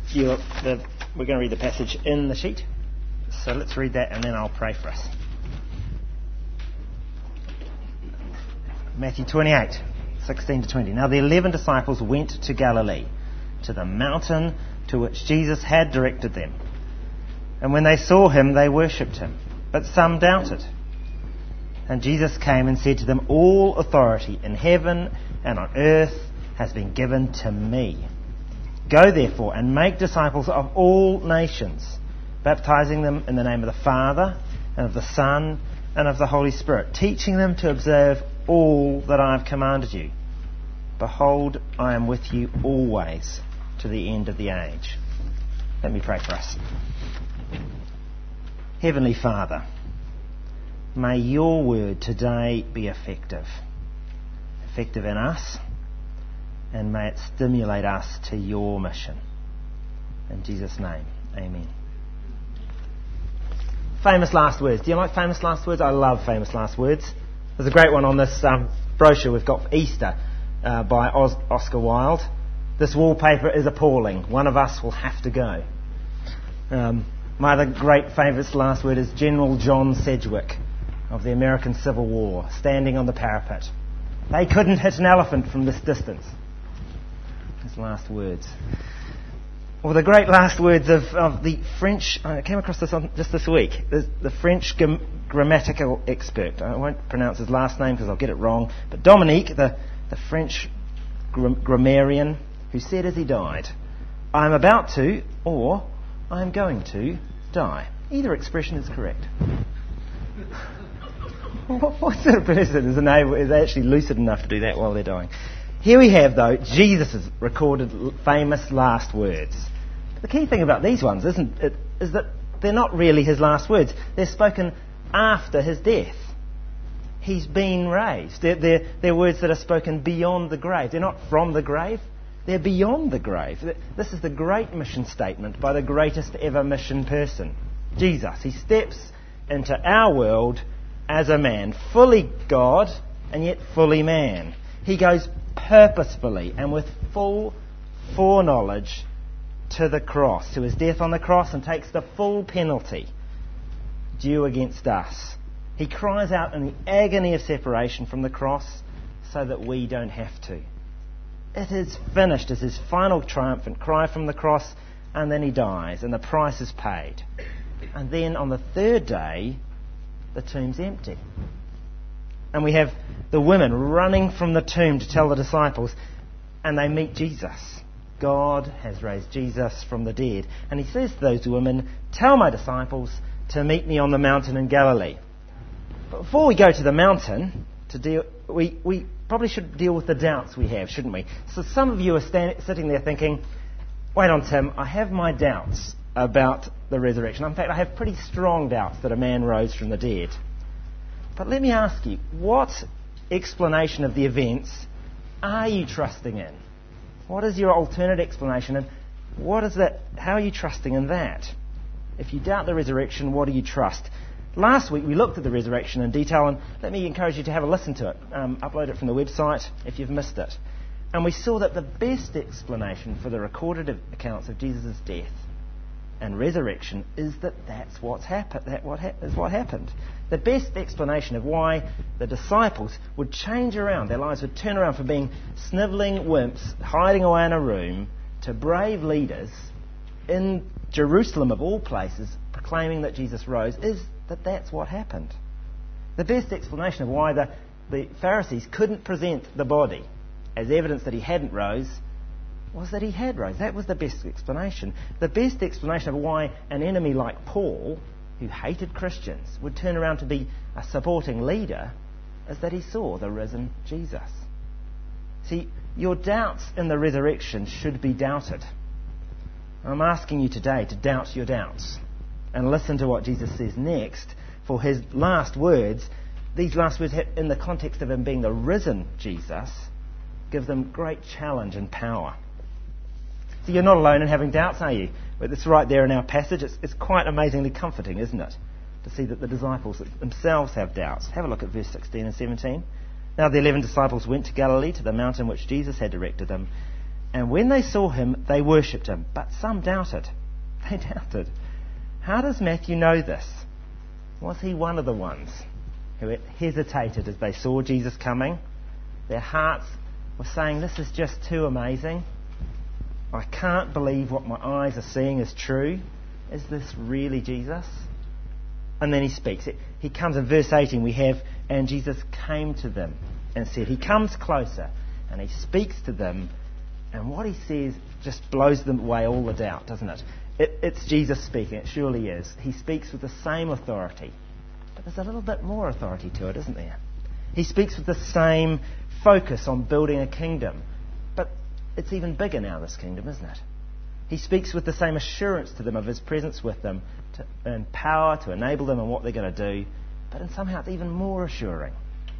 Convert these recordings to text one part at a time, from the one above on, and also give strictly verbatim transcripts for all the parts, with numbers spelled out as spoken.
you, the, we're going to read the passage in the sheet. So let's read that and then I'll pray for us. Matthew twenty-eight, sixteen to twenty. Now the eleven disciples went to Galilee, to the mountain to which Jesus had directed them. And when they saw him, they worshipped him, but some doubted. And Jesus came and said to them, all authority in heaven and on earth has been given to me. Go therefore and make disciples of all nations, baptizing them in the name of the Father and of the Son and of the Holy Spirit, teaching them to observe all that I have commanded you. Behold, I am with you always to the end of the age. Let me pray for us. Heavenly Father, may your word today be effective. Effective in us, and may it stimulate us to your mission. In Jesus' name, amen. Famous last words. Do you like famous last words? I love famous last words. There's a great one on this um, brochure we've got for Easter uh, by Os- Oscar Wilde. This wallpaper is appalling. One of us will have to go. Um, my other great famous last word is General John Sedgwick of the American Civil War, standing on the parapet. They couldn't hit an elephant from this distance. His last words. Or the great last words of, of the French, I came across this on, just this week, the, the French g- grammatical expert. I won't pronounce his last name because I'll get it wrong, but Dominique, the, the French gra- grammarian, who said as he died, I am about to, or I am going to, die. Either expression is correct. what, what sort of person is, able, is actually lucid enough to do that while they're dying? Here we have, though, Jesus' recorded famous last words. The key thing about these ones, isn't it, is that they're not really his last words. They're spoken after his death. He's been raised. They're, they're, they're words that are spoken beyond the grave. They're not from the grave. They're beyond the grave. This is the great mission statement by the greatest ever mission person, Jesus. He steps into our world as a man, fully God and yet fully man. He goes purposefully and with full foreknowledge to the cross, to his death on the cross, and takes the full penalty due against us. He cries out in the agony of separation from the cross so that we don't have to. It is finished as his final triumphant cry from the cross, and then he dies and the price is paid. And then on the third day, the tomb's empty. And we have the women running from the tomb to tell the disciples, and they meet Jesus. God has raised Jesus from the dead. And he says to those women, tell my disciples to meet me on the mountain in Galilee. But before we go to the mountain, to deal, we, we probably should deal with the doubts we have, shouldn't we? So some of you are stand, sitting there thinking, wait on, Tim, I have my doubts about the resurrection. In fact, I have pretty strong doubts that a man rose from the dead. But let me ask you, what explanation of the events are you trusting in? What is your alternate explanation, and what is that? How are you trusting in that? If you doubt the resurrection, what do you trust? Last week we looked at the resurrection in detail, and let me encourage you to have a listen to it. Um, upload it from the website if you've missed it. And we saw that the best explanation for the recorded accounts of Jesus' death and resurrection is that that's what's happened. That what ha- is what happened. The best explanation of why the disciples would change around, their lives would turn around from being snivelling wimps, hiding away in a room, to brave leaders in Jerusalem of all places, proclaiming that Jesus rose, is that that's what happened. The best explanation of why the, the Pharisees couldn't present the body as evidence that he hadn't rose was that he had rose. That was the best explanation. The best explanation of why an enemy like Paul, who hated Christians, would turn around to be a supporting leader is that he saw the risen Jesus. See, your doubts in the resurrection should be doubted. I'm asking you today to doubt your doubts and listen to what Jesus says next, for his last words, these last words in the context of him being the risen Jesus, give them great challenge and power. So you're not alone in having doubts, are you? But it's right there in our passage. It's, it's quite amazingly comforting, isn't it? To see that the disciples themselves have doubts. Have a look at verse sixteen and seventeen. Now the eleven disciples went to Galilee, to the mountain which Jesus had directed them. And when they saw him, they worshipped him. But some doubted. They doubted. How does Matthew know this? Was he one of the ones who hesitated as they saw Jesus coming? Their hearts were saying, this is just too amazing. I can't believe what my eyes are seeing is true. Is this really Jesus? And then he speaks. He comes in verse eighteen, we have, and Jesus came to them and said, he comes closer and he speaks to them, and what he says just blows them away all the doubt, doesn't it? it? It's Jesus speaking, it surely is. He speaks with the same authority, but there's a little bit more authority to it, isn't there? He speaks with the same focus on building a kingdom, but it's even bigger now, this kingdom, isn't it? He speaks with the same assurance to them of his presence with them, to earn power, to enable them in what they're going to do, but in somehow it's even more assuring.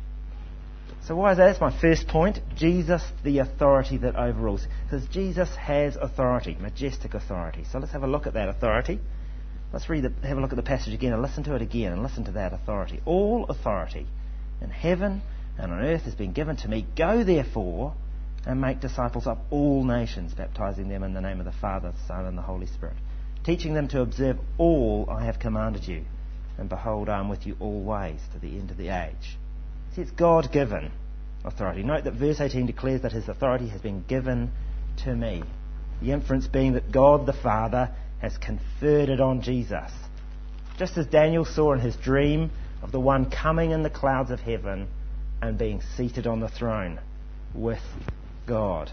So why is that? That's my first point. Jesus, the authority that overrules. Because Jesus has authority, majestic authority. So let's have a look at that authority. Let's read the, have a look at the passage again and listen to it again and listen to that authority. All authority in heaven and on earth has been given to me. Go therefore and make disciples of all nations, baptizing them in the name of the Father, the Son, and the Holy Spirit, teaching them to observe all I have commanded you. And behold, I am with you always to the end of the age. See, it's God-given authority. Note that verse eighteen declares that his authority has been given to me. The inference being that God the Father has conferred it on Jesus. Just as Daniel saw in his dream of the one coming in the clouds of heaven and being seated on the throne with God.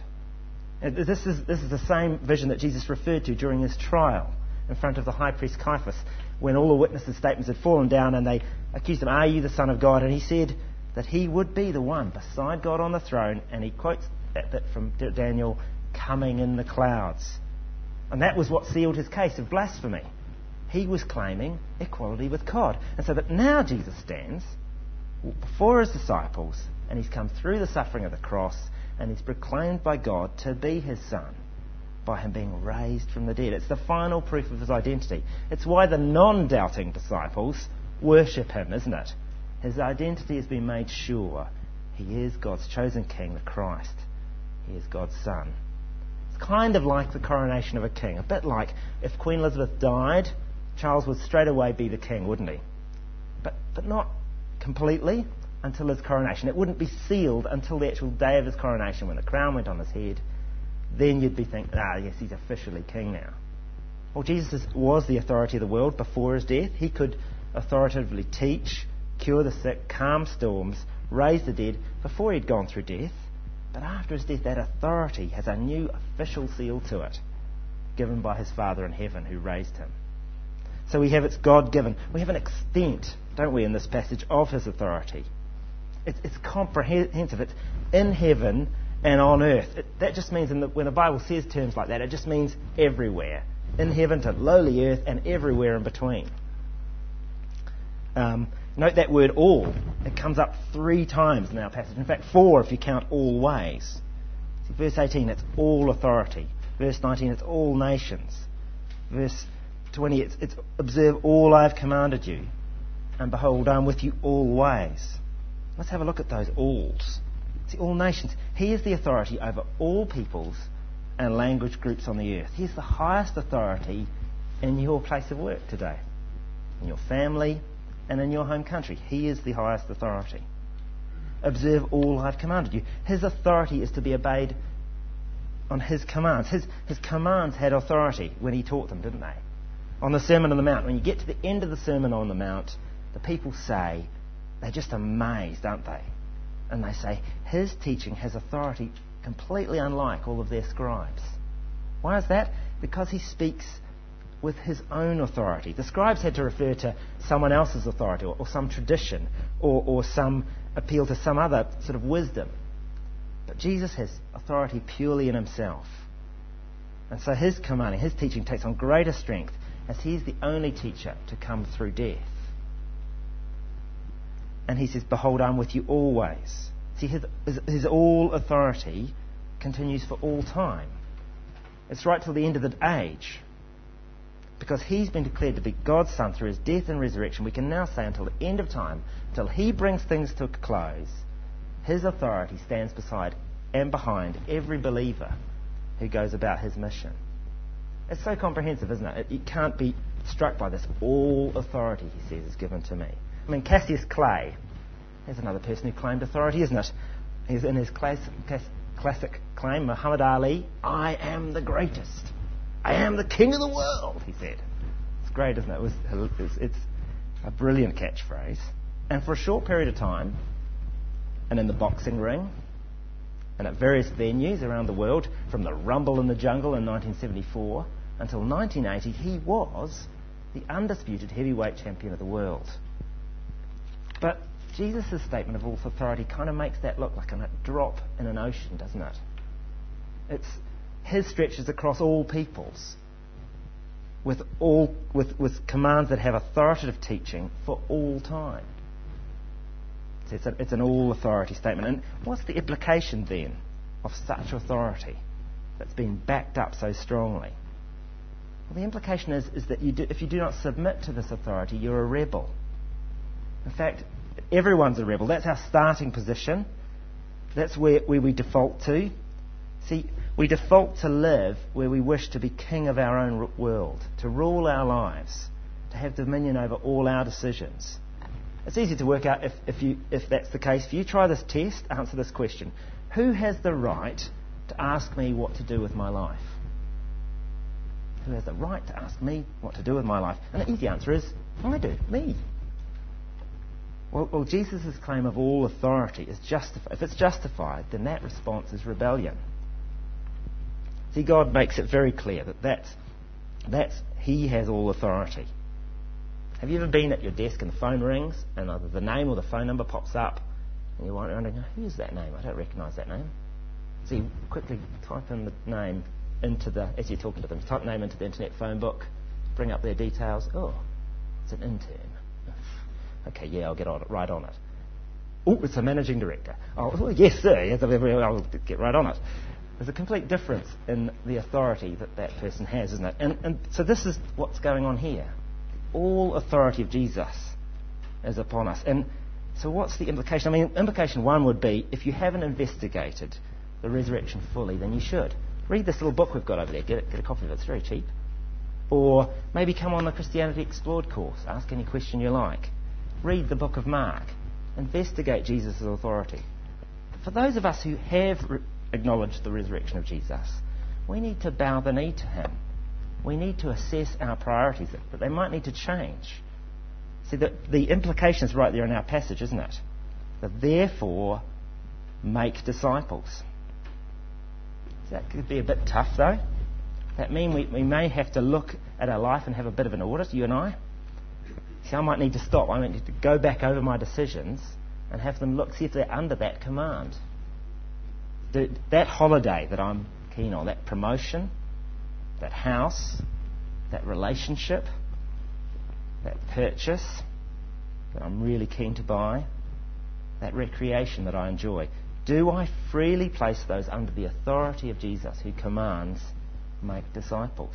This is, this is the same vision that Jesus referred to during his trial in front of the high priest Caiaphas, when all the witnesses' statements had fallen down and they accused him, are you the Son of God? And he said that he would be the one beside God on the throne, and he quotes that bit from Daniel, coming in the clouds. And that was what sealed his case of blasphemy. He was claiming equality with God. And so that now Jesus stands before his disciples, and he's come through the suffering of the cross, and he's proclaimed by God to be his Son by him being raised from the dead. It's the final proof of his identity. It's why the non-doubting disciples worship him, isn't it? His identity has been made sure. He is God's chosen King, the Christ. He is God's Son. It's kind of like the coronation of a king. A bit like if Queen Elizabeth died, Charles would straight away be the king, wouldn't he? But, but not completely until his coronation. It wouldn't be sealed until the actual day of his coronation, when the crown went on his head. Then you'd be thinking, ah, yes, he's officially king now. Well, Jesus was the authority of the world before his death. He could authoritatively teach, cure the sick, calm storms, raise the dead before he'd gone through death. But after his death, that authority has a new official seal to it, given by his Father in heaven who raised him. So we have it's God-given. We have an extent, don't we, in this passage of his authority. It's, it's comprehensive. It's in heaven and on earth. It, that just means in the, when the Bible says terms like that, it just means everywhere. In heaven to lowly earth and everywhere in between. Um, note that word all. It comes up three times in our passage. In fact, four if you count all ways. See, verse eighteen, it's all authority. Verse nineteen, it's all nations. Verse twenty, it's, it's observe all I have commanded you. And behold, I am with you always. Let's have a look at those alls. See, all nations. He is the authority over all peoples and language groups on the earth. He is the highest authority in your place of work today, in your family and in your home country. He is the highest authority. Observe all I've commanded you. His authority is to be obeyed on his commands. His, his commands had authority when he taught them, didn't they? On the Sermon on the Mount, when you get to the end of the Sermon on the Mount, the people say, they're just amazed, aren't they? And they say, his teaching has authority completely unlike all of their scribes. Why is that? Because he speaks with his own authority. The scribes had to refer to someone else's authority, or, or some tradition, or, or some appeal to some other sort of wisdom. But Jesus has authority purely in himself. And so his commanding, his teaching takes on greater strength as he's the only teacher to come through death. And he says, behold, I'm with you always. See, his, his, his all authority continues for all time. It's right till the end of the age. Because he's been declared to be God's Son through his death and resurrection, we can now say until the end of time, until he brings things to a close, his authority stands beside and behind every believer who goes about his mission. It's so comprehensive, isn't it? it? You can't be struck by this. All authority, he says, is given to me. I mean, Cassius Clay, there's another person who claimed authority, isn't it? He's in his class, class, classic claim, Muhammad Ali, I am the greatest. I am the king of the world, he said. It's great, isn't it? It was, it's, it's a brilliant catchphrase. And for a short period of time, and in the boxing ring, and at various venues around the world, from the Rumble in the Jungle in nineteen seventy-four until nineteen eighty, he was the undisputed heavyweight champion of the world. But Jesus' statement of all authority kind of makes that look like a drop in an ocean, doesn't it? It's his stretches across all peoples, with all with, with commands that have authoritative teaching for all time. So it's, a, it's an all-authority statement. And what's the implication then of such authority that's been backed up so strongly? Well, the implication is, is that you do, if you do not submit to this authority, you're a rebel. In fact, everyone's a rebel. That's our starting position. That's where, where we default to. See, we default to live where we wish to be king of our own world, to rule our lives, to have dominion over all our decisions. It's easy to work out if, if, you, if that's the case. If you try this test, answer this question. Who has the right to ask me what to do with my life? Who has the right to ask me what to do with my life? And the easy answer is, I do, me. Well, well Jesus' claim of all authority is justified. If it's justified, then that response is rebellion. See, God makes it very clear that that's, that's He has all authority. Have you ever been at your desk and the phone rings and either the name or the phone number pops up and you're wondering, who's that name? I don't recognise that name. So you quickly type in the name into the, as you're talking to them, type name into the internet phone book, bring up their details. Oh, it's an intern. Okay, yeah, I'll get on it, right on it. Oh, it's a managing director. Oh, well, yes, sir. Yes, I'll get right on it. There's a complete difference in the authority that that person has, isn't it? And, and so this is what's going on here. All authority of Jesus is upon us. And so what's the implication? I mean, implication one would be, if you haven't investigated the resurrection fully, then you should. Read this little book we've got over there. Get, it, get a copy of it. It's very cheap. Or maybe come on the Christianity Explored course. Ask any question you like. Read the book of Mark. Investigate Jesus' authority. For those of us who have re- acknowledged the resurrection of Jesus, we need to bow the knee to Him. We need to assess our priorities, but they might need to change. See, the, the implication is right there in our passage, isn't it? That therefore, make disciples. So that could be a bit tough, though. That means we, we may have to look at our life and have a bit of an audit, you and I. See, I might need to stop. I might need to go back over my decisions and have them look, see if they're under that command. The, that holiday that I'm keen on, that promotion, that house, that relationship, that purchase that I'm really keen to buy, that recreation that I enjoy, do I freely place those under the authority of Jesus, who commands, make disciples?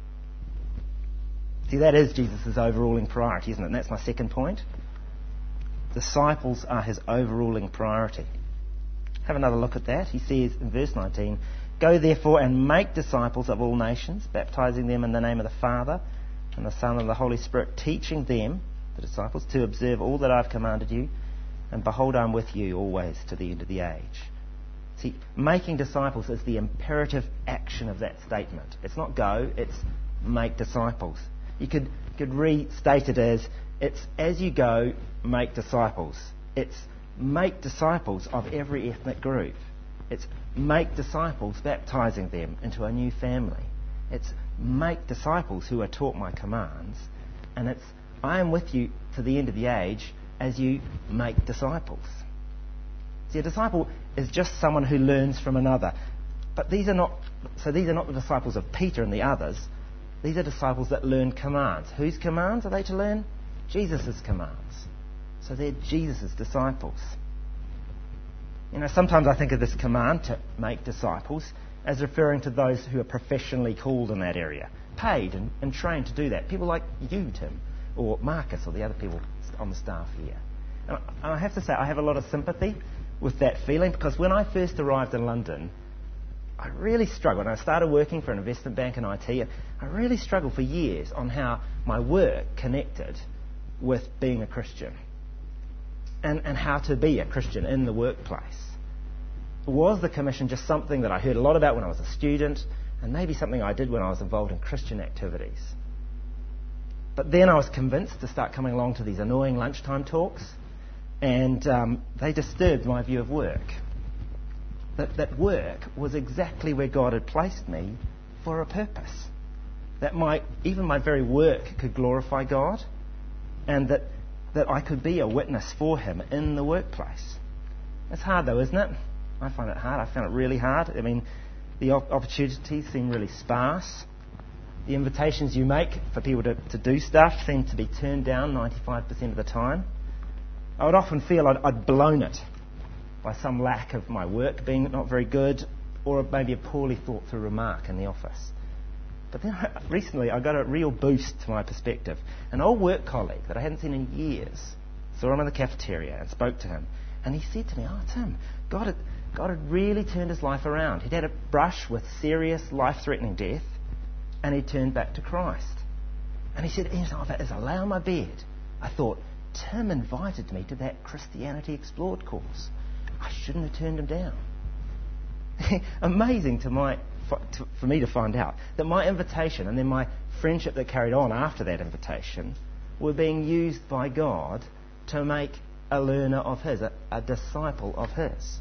See, that is Jesus' overruling priority, isn't it? And that's my second point. Disciples are His overruling priority. Have another look at that. He says in verse nineteen, Go therefore and make disciples of all nations, baptizing them in the name of the Father and the Son and the Holy Spirit, teaching them, the disciples, to observe all that I've commanded you, and behold, I'm with you always to the end of the age. See, making disciples is the imperative action of that statement. It's not go, it's make disciples. You could, could restate it as, it's as you go, make disciples. It's make disciples of every ethnic group. It's make disciples, baptizing them into a new family. It's make disciples who are taught my commands. And it's I am with you to the end of the age as you make disciples. See, a disciple is just someone who learns from another. But these are not, so these are not the disciples of Peter and the others. These are disciples that learn commands. Whose commands are they to learn? Jesus' commands. So they're Jesus' disciples. You know, sometimes I think of this command to make disciples as referring to those who are professionally called in that area, paid and, and trained to do that. People like you, Tim, or Marcus, or the other people on the staff here. And I, I have to say, I have a lot of sympathy with that feeling, because when I first arrived in London, I really struggled. And I started working for an investment bank in I T, and I really struggled for years on how my work connected with being a Christian and, and how to be a Christian in the workplace. Was the commission just something that I heard a lot about when I was a student, and maybe something I did when I was involved in Christian activities? But then I was convinced to start coming along to these annoying lunchtime talks, and um, they disturbed my view of work. That, that work was exactly where God had placed me for a purpose. That my even my very work could glorify God, and that, that I could be a witness for Him in the workplace. It's hard though, isn't it? I find it hard. I found it really hard. I mean, the op- opportunities seem really sparse. The invitations you make for people to, to do stuff seem to be turned down ninety-five percent of the time. I would often feel I'd, I'd blown it by some lack of my work being not very good, or maybe a poorly thought through remark in the office. But then I, recently I got a real boost to my perspective. An old work colleague that I hadn't seen in years saw him in the cafeteria and spoke to him. And he said to me, "Oh, Tim, God had, God had really turned his life around. He'd had a brush with serious life-threatening death, and he turned back to Christ." And he said, "As I lay on my bed, I thought, Tim invited me to that Christianity Explored course. I shouldn't have turned him down." Amazing to my, for, to, for me to find out that my invitation and then my friendship that carried on after that invitation were being used by God to make a learner of His, a, a disciple of His.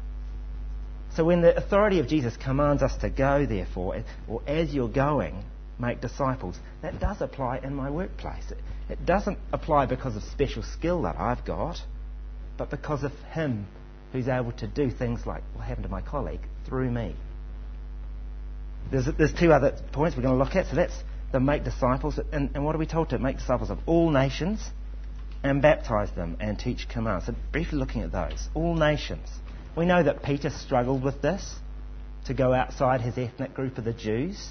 So when the authority of Jesus commands us to go, therefore, or as you're going, make disciples, that does apply in my workplace. It, it doesn't apply because of special skill that I've got, but because of Him who's able to do things like what happened to my colleague through me. There's, there's two other points we're going to look at. So that's the make disciples. And, and what are we told to? Make disciples of all nations and baptise them and teach commands. So briefly looking at those. All nations. We know that Peter struggled with this, to go outside his ethnic group of the Jews.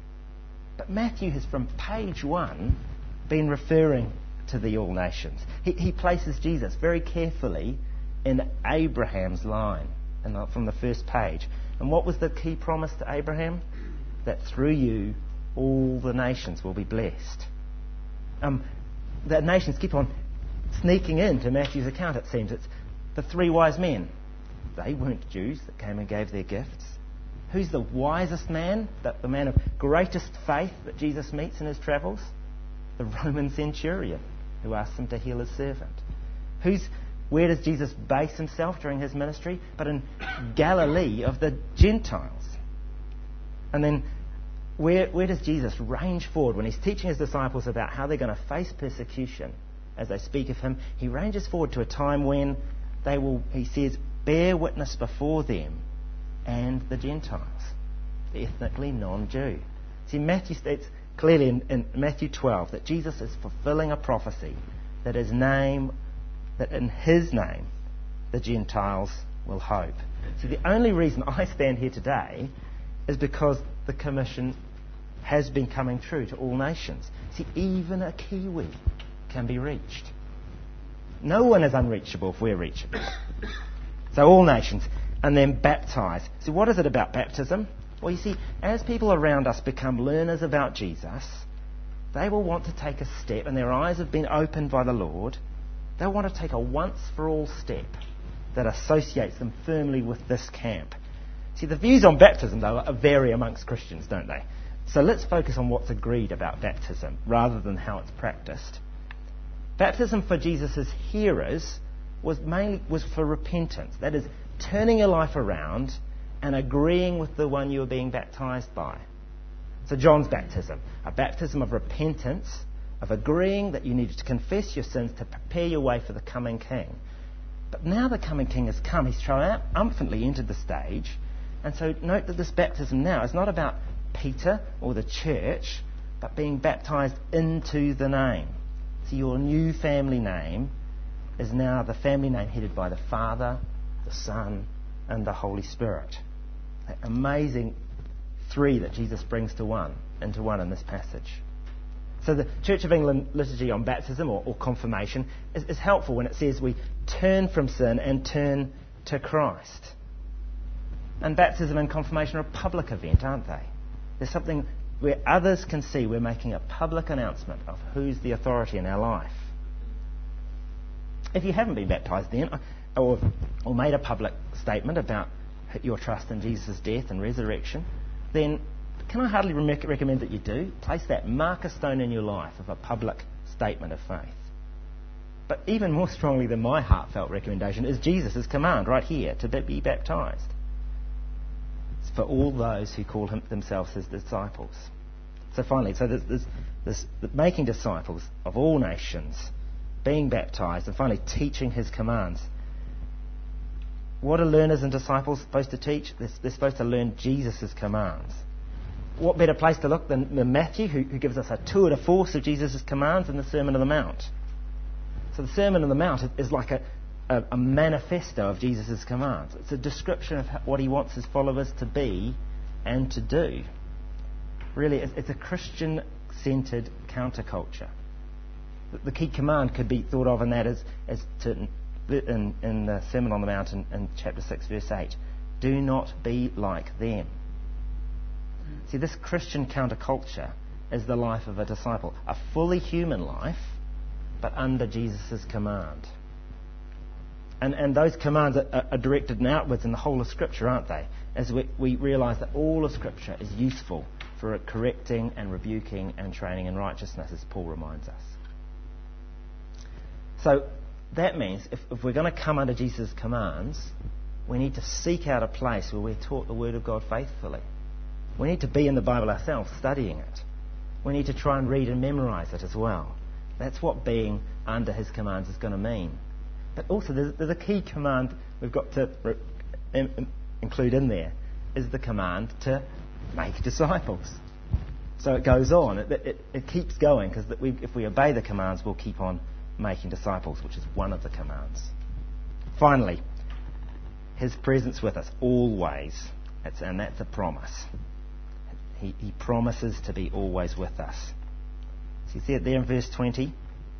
But Matthew has, from page one, been referring to the all nations. He, he places Jesus very carefully in Abraham's line and from the first page. And what was the key promise to Abraham? That through you all the nations will be blessed. Um, the nations keep on sneaking into Matthew's account, it seems. It's the three wise men. They weren't Jews that came and gave their gifts. Who's the wisest man, the, the man of greatest faith that Jesus meets in his travels? The Roman centurion who asked him to heal his servant. Who's Where does Jesus base himself during his ministry? But in Galilee of the Gentiles. And then where, where does Jesus range forward when he's teaching his disciples about how they're going to face persecution as they speak of him? He ranges forward to a time when they will, he says, bear witness before them and the Gentiles, the ethnically non-Jew. See, Matthew states clearly in, in Matthew twelve that Jesus is fulfilling a prophecy that his name that in his name the Gentiles will hope. So the only reason I stand here today is because the commission has been coming true to all nations. See, even a Kiwi can be reached. No one is unreachable if we're reachable. So all nations, and then baptise. So what is it about baptism? Well, you see, as people around us become learners about Jesus, they will want to take a step, and their eyes have been opened by the Lord. They'll want to take a once-for-all step that associates them firmly with this camp. See, the views on baptism, though, vary amongst Christians, don't they? So let's focus on what's agreed about baptism, rather than how it's practiced. Baptism for Jesus' hearers was mainly was for repentance. That is, turning your life around and agreeing with the one you were being baptised by. So John's baptism, a baptism of repentance, of agreeing that you needed to confess your sins to prepare your way for the coming King. But now the coming King has come. He's triumphantly entered the stage. And so note that this baptism now is not about Peter or the church, but being baptised into the name. So your new family name is now the family name headed by the Father, the Son, and the Holy Spirit. That amazing three that Jesus brings to one, into one in this passage. So the Church of England liturgy on baptism or, or confirmation is, is helpful when it says we turn from sin and turn to Christ. And baptism and confirmation are a public event, aren't they? There's something where others can see we're making a public announcement of who's the authority in our life. If you haven't been baptised then, or, or made a public statement about your trust in Jesus' death and resurrection, then can I hardly re- recommend that you do? Place that marker stone in your life of a public statement of faith. But even more strongly than my heartfelt recommendation is Jesus' command right here to be baptised. It's for all those who call him, themselves his disciples. So finally, so there's, there's, there's making disciples of all nations, being baptised, and finally teaching his commands. What are learners and disciples supposed to teach? They're, they're supposed to learn Jesus' commands. What better place to look than, than Matthew, who, who gives us a tour de force of Jesus' commands in the Sermon on the Mount. So the Sermon on the Mount is, is like a, a, a manifesto of Jesus' commands. It's a description of how, what he wants his followers to be and to do. Really, it's, it's a Christian-centred counterculture. The, the key command could be thought of in that as, as to, in, in the Sermon on the Mount in, in chapter six, verse eight, do not be like them. See, this Christian counterculture is the life of a disciple, a fully human life, but under Jesus' command. And, and those commands are, are directed outwards in the whole of Scripture, aren't they? As we, we realise that all of Scripture is useful for correcting and rebuking and training in righteousness, as Paul reminds us. So that means if, if we're going to come under Jesus' commands, we need to seek out a place where we're taught the Word of God faithfully. We need to be in the Bible ourselves, studying it. We need to try and read and memorise it as well. That's what being under his commands is going to mean. But also there's, there's a key command we've got to re- in, include in there, is the command to make disciples. So it goes on. It, it, it keeps going, because if we obey the commands, we'll keep on making disciples, which is one of the commands. Finally, his presence with us always. It's, and that's a promise. He, he promises to be always with us. So you see it there in verse twenty?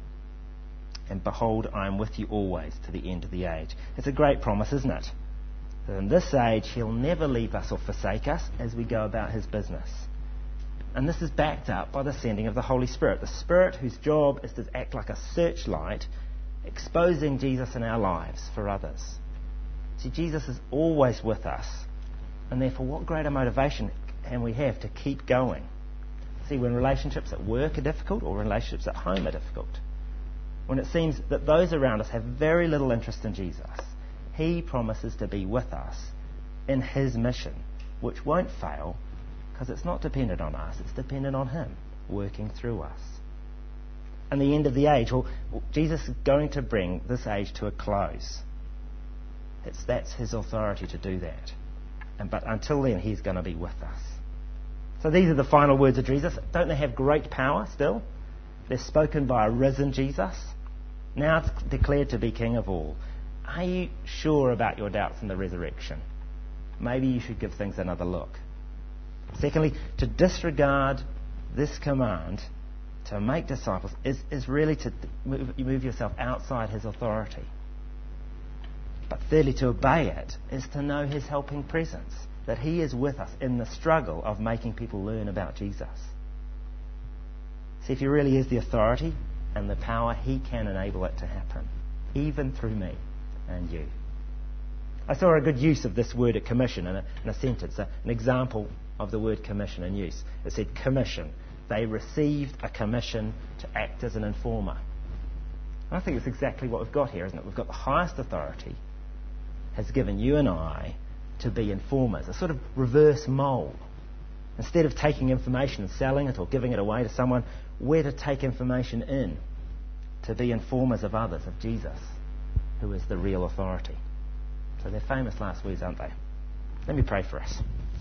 And behold, I am with you always to the end of the age. It's a great promise, isn't it? That in this age, he'll never leave us or forsake us as we go about his business. And this is backed up by the sending of the Holy Spirit. The Spirit whose job is to act like a searchlight, exposing Jesus in our lives for others. See, Jesus is always with us. And therefore, what greater motivation can we have to keep going? See, when relationships at work are difficult or relationships at home are difficult, when it seems that those around us have very little interest in Jesus, he promises to be with us in his mission, which won't fail because it's not dependent on us, it's dependent on him working through us. And the end of the age, well, Jesus is going to bring this age to a close. It's, that's his authority to do that. And, but until then, he's going to be with us. So these are the final words of Jesus. Don't they have great power still? They're spoken by a risen Jesus. Now it's declared to be King of all. Are you sure about your doubts in the resurrection? Maybe you should give things another look. Secondly, to disregard this command to make disciples is, is really to move, move yourself outside his authority. But thirdly, to obey it is to know his helping presence, that he is with us in the struggle of making people learn about Jesus. See, if he really is the authority and the power, he can enable it to happen, even through me and you. I saw a good use of this word at commission in a, in a sentence, a, an example of the word commission in use. It said, commission. They received a commission to act as an informer. And I think it's exactly what we've got here, isn't it? We've got the highest authority has given you and I to be informers, a sort of reverse mole. Instead of taking information and selling it or giving it away to someone, we're to take information in, to be informers of others, of Jesus, who is the real authority. So they're famous last words, aren't they? Let me pray for us.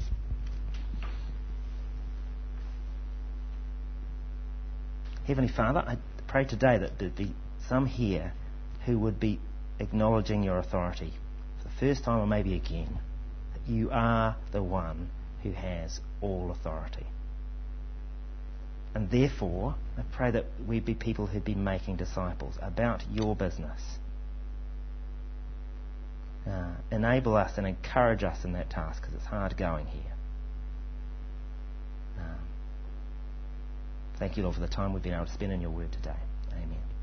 Heavenly Father, I pray today that there'd be some here who would be acknowledging your authority for the first time or maybe again, that you are the one who has all authority. And therefore, I pray that we'd be people who'd be making disciples about your business. uh, enable us and encourage us in that task, because it's hard going here. Um, thank you, Lord, for the time we've been able to spend in your word today. Amen.